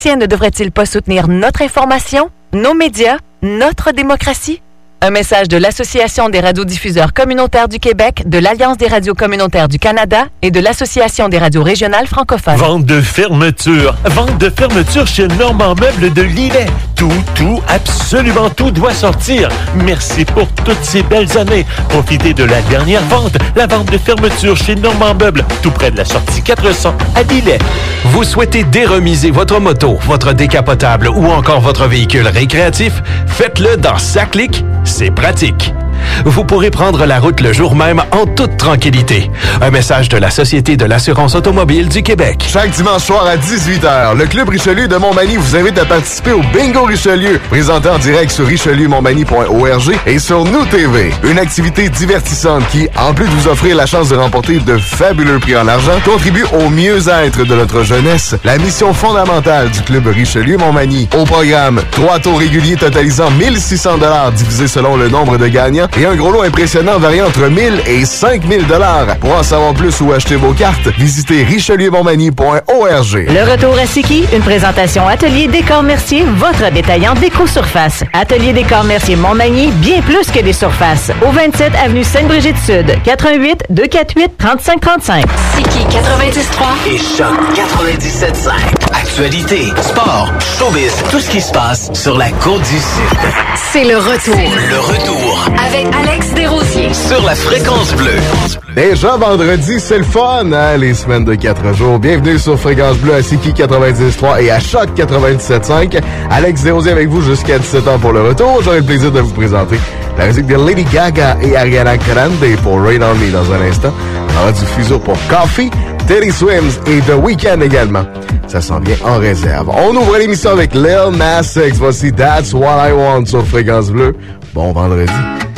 politiciens ne devraient-ils pas soutenir notre information, nos médias, notre démocratie? Un message de l'Association des radiodiffuseurs communautaires du Québec, de l'Alliance des radios communautaires du Canada et de l'Association des radios régionales francophones. Vente de fermeture. Vente de fermeture chez Normand Meubles de Lillet. Tout, absolument tout doit sortir. Merci pour toutes ces belles années. Profitez de la dernière vente, la vente de fermeture chez Normand Meubles, tout près de la sortie 400 à Lillet. Vous souhaitez déremiser votre moto, votre décapotable ou encore votre véhicule récréatif? Faites-le dans SACLIC. C'est pratique. Vous pourrez prendre la route le jour même en toute tranquillité. Un message de la Société de l'assurance automobile du Québec. Chaque dimanche soir à 18h, le Club Richelieu de Montmagny vous invite à participer au Bingo Richelieu, présenté en direct sur richelieumontmagny.org et sur Nous TV. Une activité divertissante qui, en plus de vous offrir la chance de remporter de fabuleux prix en argent, contribue au mieux-être de notre jeunesse, la mission fondamentale du Club Richelieu Montmagny. Au programme, 3 tours réguliers totalisant 1600 $ divisés selon le nombre de gagnants et un gros lot impressionnant variant entre 1000 et 5000 $. Pour en savoir plus ou acheter vos cartes, visitez richelieumontmagny.org. Le retour à Siki, une présentation Atelier Décor Mercier, votre détaillant déco-surface. Atelier Décor Mercier Montmagny, bien plus que des surfaces. Au 27 avenue Sainte-Brigitte-Sud, 88 248 3535. Siki 93.3 et Choc 97.5. Actualité, sport, showbiz, tout ce qui se passe sur la Côte du Sud. C'est le retour. Le retour. Avec Alex Desrosiers. Sur la Fréquence Bleue. Déjà vendredi, c'est le fun, hein? Les semaines de 4 jours. Bienvenue sur Fréquence Bleue à Siki 93.3 et à Choc 97.5. Alex Desrosiers avec vous jusqu'à 17h pour le retour. J'aurai le plaisir de vous présenter la musique de Lady Gaga et Ariana Grande pour Rain On Me dans un instant. On aura du fuseau pour Coffee, Teddy Swims et The Weeknd également. Ça s'en vient en réserve. On ouvre l'émission avec Lil Nas X. Voici That's What I Want sur Fréquence Bleue. Bon vendredi.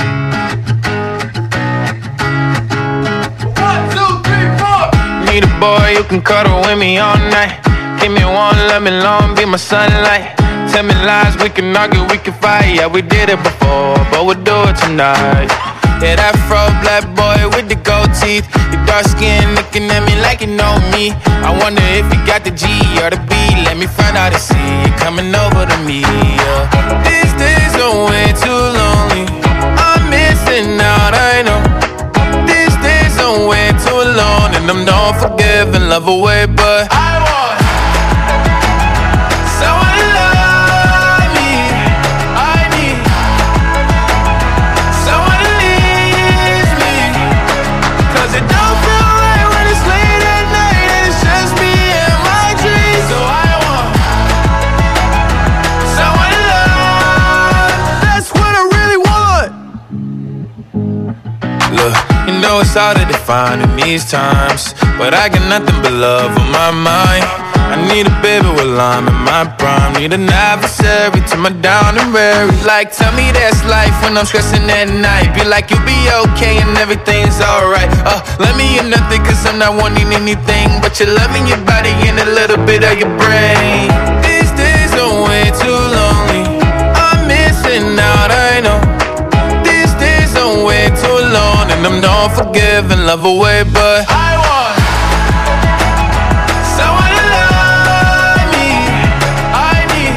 Need a boy who can cuddle with me all night. Give me one, let me long, be my sunlight. Tell me lies, we can argue, we can fight. Yeah, we did it before, but we'll do it tonight. Yeah, that fro black boy with the gold teeth. Your dark skin looking at me like you know me. I wonder if you got the G or the B. Let me find out and see you coming over to me. Yeah. These days are way too lonely. I'm missing out, I know. These days are way too long, and I'm don't forgive and love away, but I want someone to love me. I need someone to leave me, 'cause it don't feel right when it's late at night and it's just me and my dreams. So I want someone to love. That's what I really want. Look, you know it's hard to define in these times, but I got nothing but love on my mind. I need a baby while I'm in my prime. Need an adversary to my down and weary. Like, tell me that's life when I'm stressing at night. Be like, you'll be okay and everything's alright. Let me in nothing, 'cause I'm not wanting anything but your love and your body and a little bit of your brain. These days are way too lonely. I'm missing out, I know. These days are way too long, and I'm don't forgive and love away, but I want someone to love me. I need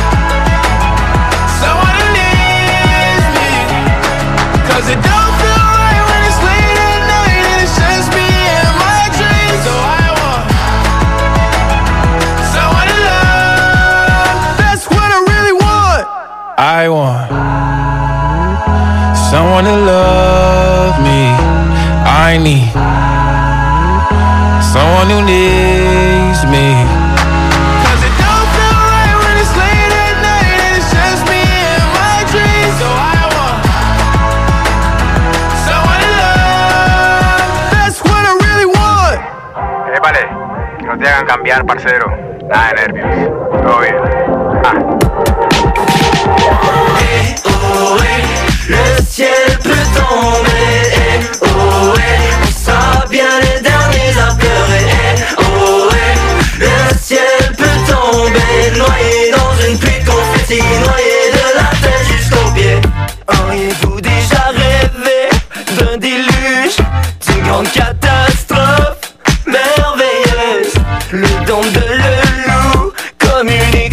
someone to leave me, 'cause it don't feel right when it's late at night and it's just me and my dreams. So I want someone to love. That's what I really want. I want someone to love me. I need someone who needs me, 'cause it don't feel right when it's late at night and it's just me and my dreams. So I want someone to love. That's what I really want. Vale, que no te hagan cambiar, parcero. Nada de nervios. Todo bien. Le ciel peut tomber, on sera bien les derniers à pleurer, le ciel peut tomber, noyé dans une pluie de confetti, noyé de la tête jusqu'aux pieds. Auriez-vous déjà rêvé d'un déluge, d'une grande catastrophe merveilleuse, le don de le loup comme une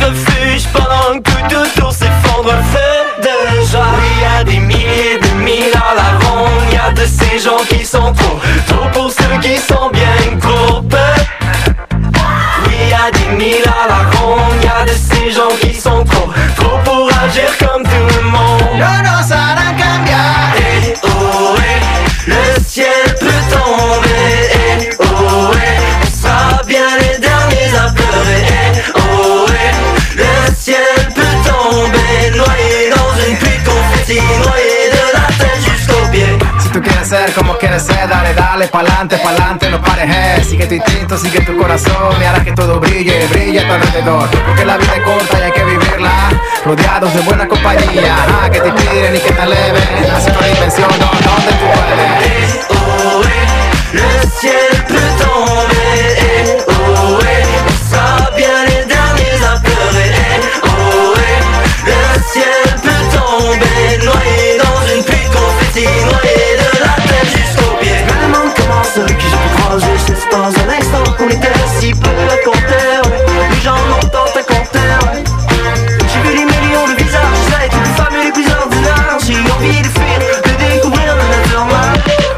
ver cómo quieres ser, dale, dale, pa'lante, no pares, sigue tu instinto, sigue tu corazón y harás que todo brille, brille a tu alrededor, porque la vida es corta y hay que vivirla, rodeados de buena compañía, que te inspiren y que te eleven, hacer una dimensión donde tú puedes. Le ciel peut tomber, on sera bien les derniers à pleurer, le ciel peut tomber, noyé dans une pluie de confetti, noyé de la tête jusqu'aux pieds. Le monde commence, celui que j'ai pu croiser, c'est dans un instant qu'on était si peu à compter, les gens n'ont tant à compter, j'ai vu des millions de visages, ça a été les femmes les plus ordinaires, j'ai envie de fuir, de découvrir la nature noire.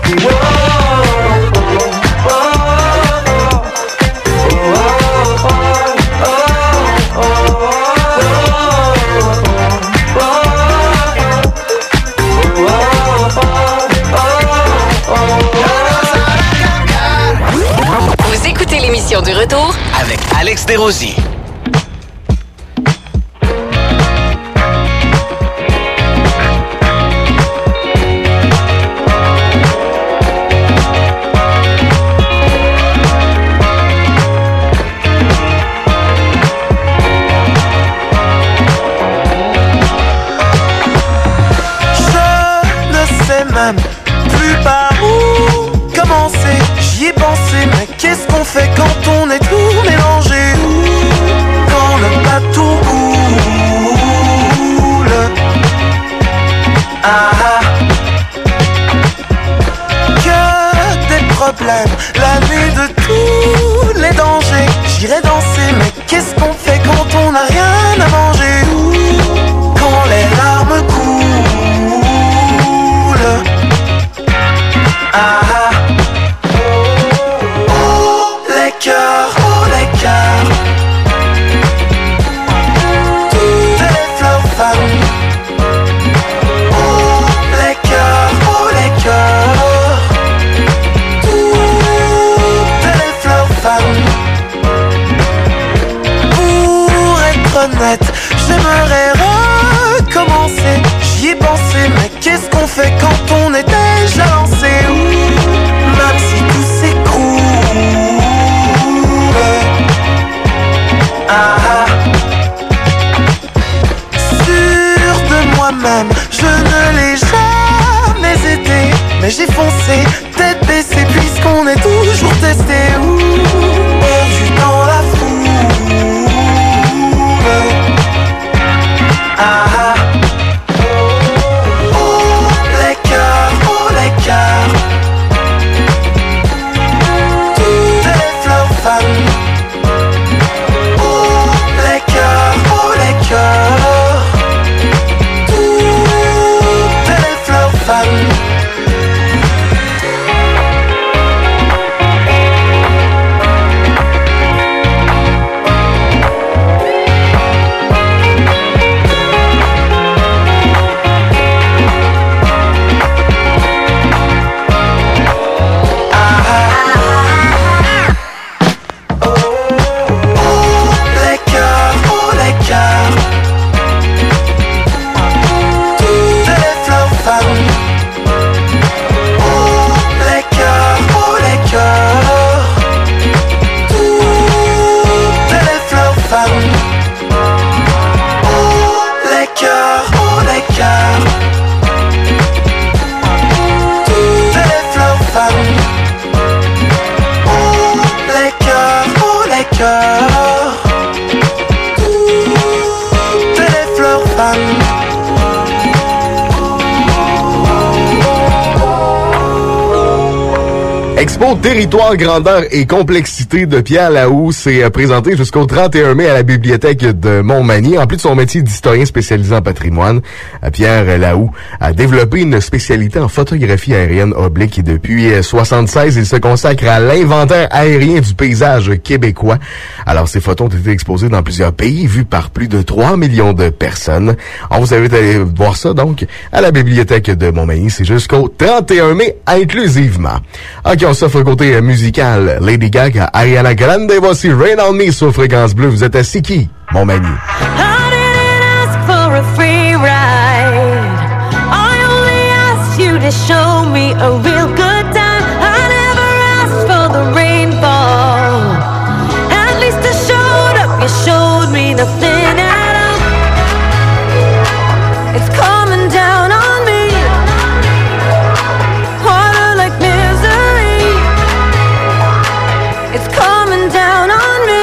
Vous écoutez l'émission du Retour avec Alex Desrosiers. Même plus par où commencer, j'y ai pensé, mais qu'est-ce qu'on fait quand on est tout mélangé? Quand le bateau coule, que des problèmes, la nuit de tous les dangers, j'irai danser, mais qu'est-ce qu'on fait quand on n'a rien à manger? Quand les larmes coulent, les cœurs, toutes les fleurs fanent. Les cœurs, toutes les fleurs fanent. Pour être honnête, j'aimerais recommencer. J'y ai pensé, mais qu'est-ce qu'on fait quand on est déjà lancé? Même si tout s'écroule, sûr de moi-même, je ne l'ai jamais été, mais j'ai foncé, tête baissée, puisqu'on est toujours testé. Perdu dans la foule, toutes les fleurs fanent. Les cœurs, toutes les fleurs fanent. Expo Territoire, grandeur et complexité de Pierre Lahoux s'est présenté jusqu'au 31 mai à la bibliothèque de Montmagny. En plus de son métier d'historien spécialisé en patrimoine, Pierre Lahoux a développé une spécialité en photographie aérienne oblique et depuis 1976, il se consacre à l'inventaire aérien du paysage québécois. Alors, ces photos ont été exposées dans plusieurs pays, vues par plus de 3 millions de personnes. On vous invite à aller voir ça, donc, à la bibliothèque de Montmagny. C'est jusqu'au 31 mai, inclusivement. OK, on s'offre côté musical. Lady Gaga, Ariana Grande, voici Rain on Me sur Fréquence Bleue. Vous êtes à Siki, Montmagny. I didn't ask for a free ride. I only asked you to they showed me a real good time. I never asked for the rainfall. At least I showed up, you showed me nothing at all. It's coming down on me, harder like misery. It's coming down on me.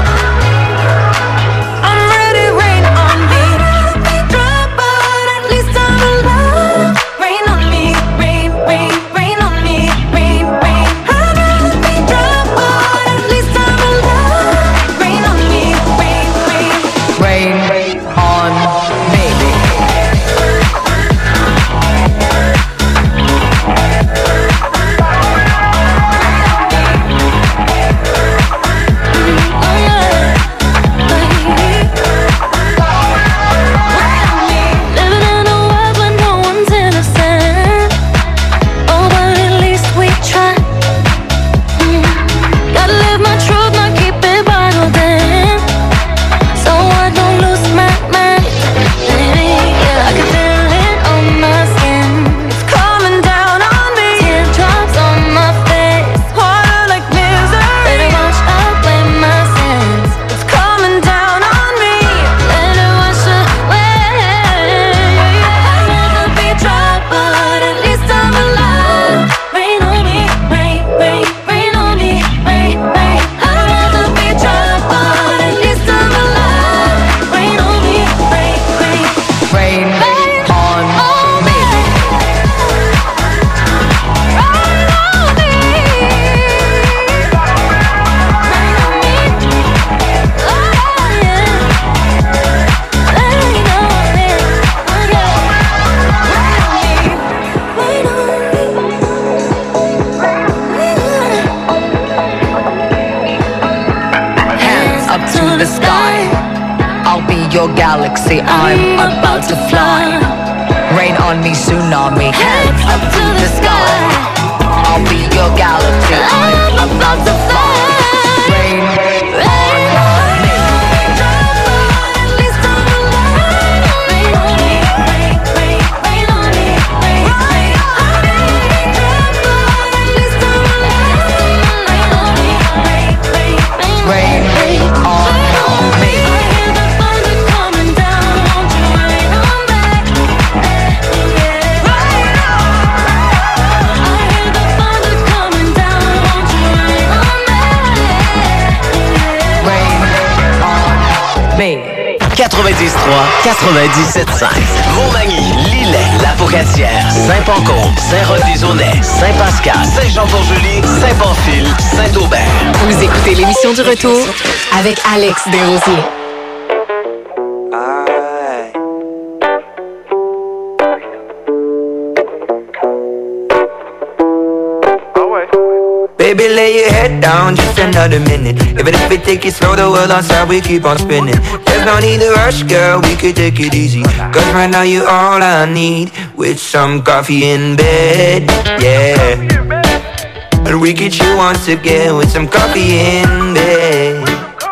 I'm ready, rain on me. Drop, but at least I'm alive. Rain on me, rain, rain, rain on me, rain, rain. I'd rather be drop, but at least I'm alive. Rain on me, rain, rain. Rain on me. Living in a world where no one's innocent. Oh, but at least we try. Gotta live my truth, not keep it bottled in, so I don't lose my mind. Yeah, I can feel it on my skin. It's coming down on me. Teardrops on my face, harder like misery. Let it wash away my sins. It's coming down on me. Let it wash away. I'd rather be dry, but at least I'm alive. Rain on me, rain, rain, rain on me, rain, rain. I'd rather be dry, but at least I'm alive. Rain on me, rain, rain. Rain on me. Hands up to the sky. I'll be your galaxy. I'm about to fly. Rain on me, tsunami. Hands up to the sky. I'll be your galaxy. I'm about to fly. Rain on me. Rain on me. B 93.3, 97.5. Montmagny, Lillet, Lapocatière, Saint-Pancombe, Saint-Roch-des-Aunais, Saint-Pascal, Saint-Jean-Port-Joli, Saint-Pamphile, Saint-Aubert. Vous écoutez l'émission du retour avec Alex Desrosiers. Baby, lay your head down, just another minute. Even if we take it slow, the world outside, we keep on spinning. There's no need to rush, girl, we could take it easy. Cause right now you're all I need. With some coffee in bed, yeah. And we could chill once again with some coffee in bed.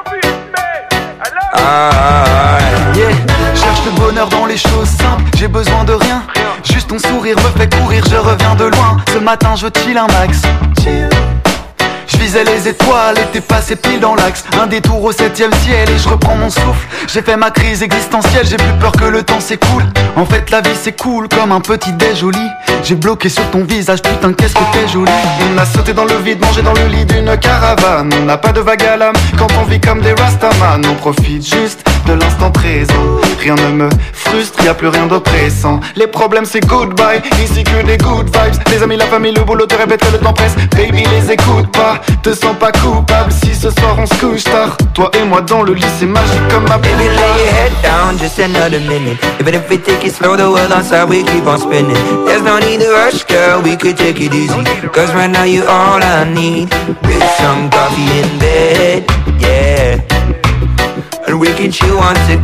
Yeah, cherche le bonheur dans les choses simples. J'ai besoin de rien, juste ton sourire me fait courir. Je reviens de loin, ce matin je chill un max. Je visais les étoiles et t'es passé pile dans l'axe. Un détour au 7e ciel et je reprends mon souffle. J'ai fait ma crise existentielle, j'ai plus peur que le temps s'écoule. En fait la vie c'est cool comme un petit déj au lit. J'ai bloqué sur ton visage, putain qu'est-ce que t'es jolie. On a sauté dans le vide, mangé dans le lit d'une caravane. On n'a pas de vague à l'âme quand on vit comme des rastaman. On profite juste de l'instant présent. Rien ne me frustre, y'a plus rien d'oppressant. Les problèmes c'est goodbye, ici que des good vibes. Les amis, la famille, le boulot te répètent que le temps presse. Baby les écoute pas, te sens pas coupable si ce soir on se couche tard. Toi et moi dans le lit c'est magique comme ma Baby, lay your head down, just another minute. Even if we take it slow, the world outside, we keep on spinning. There's no need to rush, girl, we could take it easy. Cause right now you're all I need. With some coffee in bed, yeah. And we can chill once again.